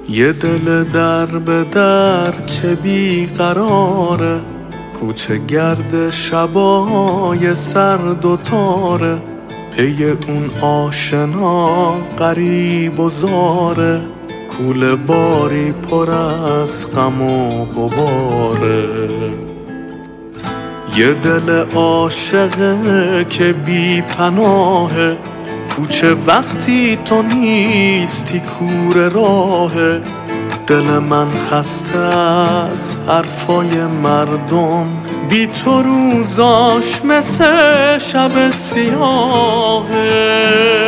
یه دل در به در که بی قراره، کوچه گرد شبای سرد و تاره، پی اون آشنا غریب و زاره، کوله باری پر از غم و غباره. یه دل عاشقه که بی پناهه، کوچه وقتی تو نیستی کوره راهه. دل من خسته از حرفای مردم، بی تو روزاش مثل شب سیاهه.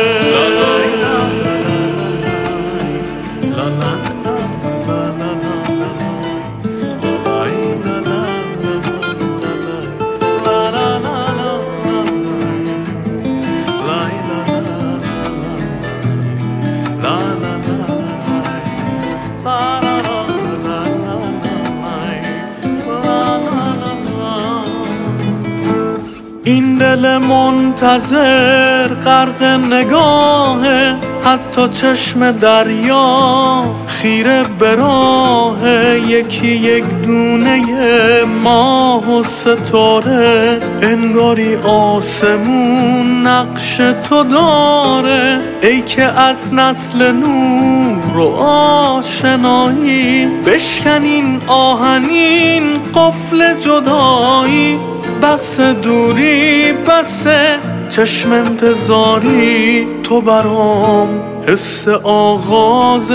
این دل منتظر غرق نگاهه، حتی چشم دریا خیره به راهه. یکی یک دونه ماه و ستاره، انگاری آسمون نقش تو داره. ای که از نسل نور و آشنایی، بشکنین آهنین قفل جدایی. بس دوری بس چشم انتظاری، تو برام حس آغاز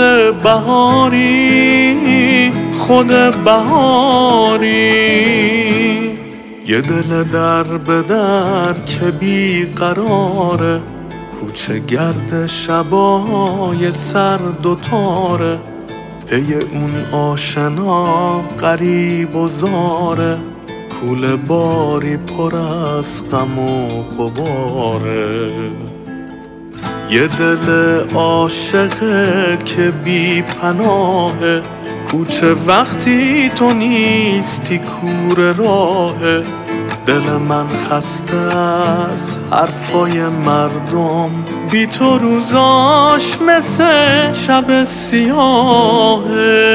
بهاری، خود بهاری. یه دل در به در که بی قراره، کوچه گرد شبای سرد و تاره، پی اون آشنا غریب و زاره، کوله باری پر از غم و غباره. یه دل عاشقه که بی پناهه، کوچه وقتی تو نیستی کوره راهه. دل من خسته از حرفای مردم، بی تو روزاش مثل شب سیاهه.